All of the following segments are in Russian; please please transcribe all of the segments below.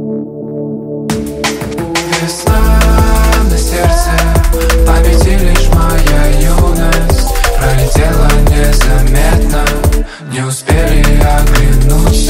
Весна на сердце, в памяти лишь моя юность. Пролетела незаметно, не успели оглянуться.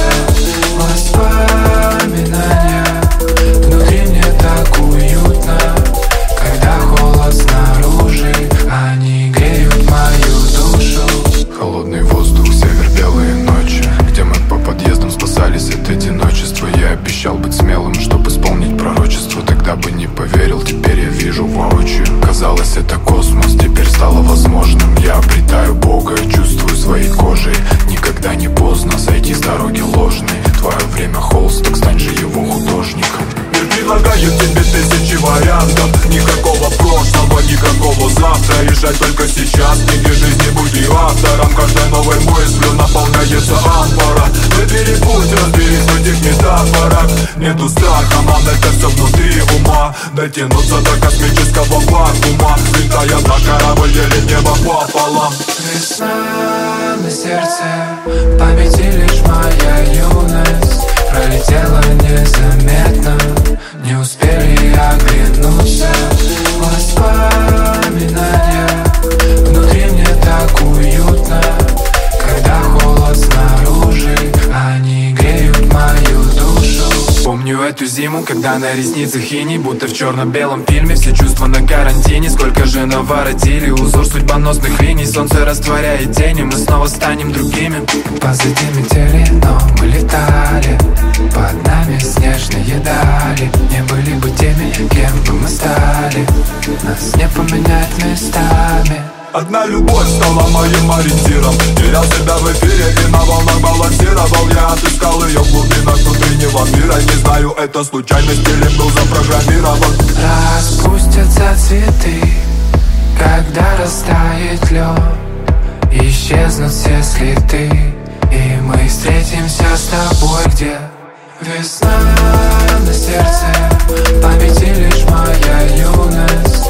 Воспоминания, внутри мне так уютно. Когда холод снаружи, они греют мою душу. Холодный воздух, север, белые ночи, где мы по подъездам спасались от одиночества. Я обещал быть смелым, чтобы исполнить пророчество. Тогда бы не поверил, теперь я вижу воочию. Казалось, это космос, теперь стало возможным. Я обретаю Бога, чувствую своей кожей. Никогда не поздно сойти с дороги ложной. Твое время холст, так стань же его художником. Мир предлагает тебе тысячи вариантов. Никакого прошлого, никакого завтра. Решать только сейчас, в книге жизни будь ее автором. Каждой новой мыслью наполняется амфора. Выбери путь, разберись в этих метафорах. Нету страха, мам, это все внутри ума. Дотянуться до космического вакуума. Летая на корабль, делит небо пополам. Весна на сердце, в памяти лишь моя юность. Пролетела незаметно, не успели оглянуться. Воспоминания, внутри мне так уютно. Когда холод снаружи, они греют мою душу. Помню эту зиму, когда на ресницах иней, будто в черно-белом фильме. Все чувства на карантине, сколько же наворотили. Узор судьбоносных линий, солнце растворяет тени. Мы снова станем другими. Позади метели, но мы летали. Под нами снежные дали. Не были бы теми, кем бы мы стали. Нас не поменять местами. Одна любовь стала моим ориентиром. Терял себя в эфире и на волнах балансировал. Я отыскал ее в глубинах внутреннего мира. Не знаю, это случайность или был запрограммирован. Распустятся цветы, когда растает лед. Исчезнут все следы, и мы встретимся с тобой, где весна на сердце, в памяти лишь моя юность.